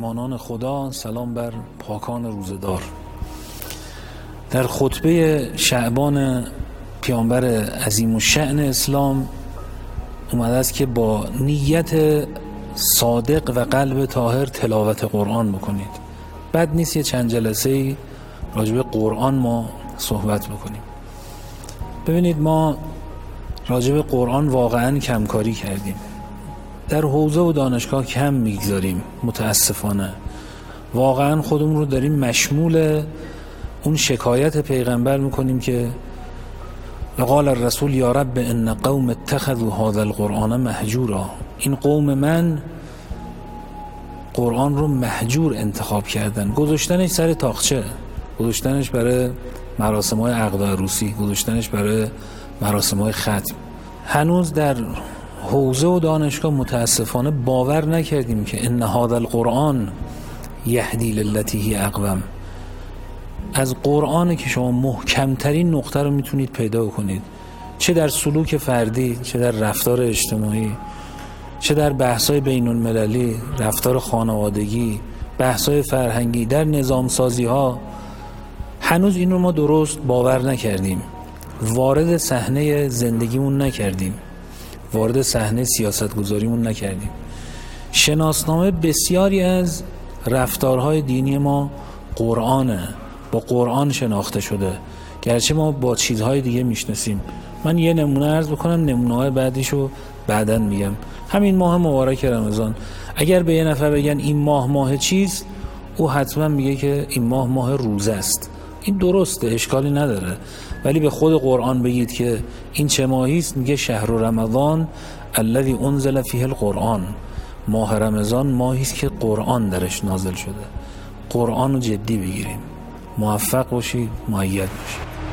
مهمانان خدا، سلام بر پاکان روزدار. در خطبه شعبان پیامبر عظیم الشأن اسلام اومده است که با نیت صادق و قلب طاهر تلاوت قرآن بکنید. بد نیست یه چند جلسه راجع به قرآن ما صحبت بکنیم. ببینید، ما راجع به قرآن واقعا کمکاری کردیم، در حوزه و دانشگاه کم میگذاریم. متاسفانه واقعا خودمون رو داریم مشمول اون شکایت پیغمبر میکنیم که وقال الرسول یا رب ان قوم اتخذوا هذا القرآن مهجورا. این قوم من قرآن رو مهجور انتخاب کردن، گذاشتنش سر تاقچه، گذاشتنش برای مراسم‌های عقد و عروسی، گذاشتنش برای مراسم‌های ختم. هنوز در حوزه و دانشگاه متاسفانه باور نکردیم که ان هذا القرآن یهدی للتی هی اقوم. از قرآن که شما محکمترین نقطه رو میتونید پیدا کنید، چه در سلوک فردی، چه در رفتار اجتماعی، چه در بحث‌های بین المللی، رفتار خانوادگی، بحث‌های فرهنگی، در نظام سازی‌ها. هنوز این رو ما درست باور نکردیم، وارد صحنه زندگیمون نکردیم، وارد صحنه سیاستگذاریمون نکردیم. شناسنامه بسیاری از رفتارهای دینی ما قرآنه، با قرآن شناخته شده، گرچه ما با چیزهای دیگه میشناسیم. من یه نمونه عرض بکنم، نمونه‌های بعدیشو بعداً میگم. همین ماه مبارک رمضان، اگر به یه نفر بگن این ماه چیست، او حتما میگه که این ماه روزه است. این درسته، اشکالی نداره، ولی به خود قرآن بگید که این چه ماهی است، میگه شهر رمضان الذی انزل فیه القرآن. ماه رمضان ماهی است که قرآن درش نازل شده. قرآن رو جدی بگیریم. موفق باشید، مؤید باشید.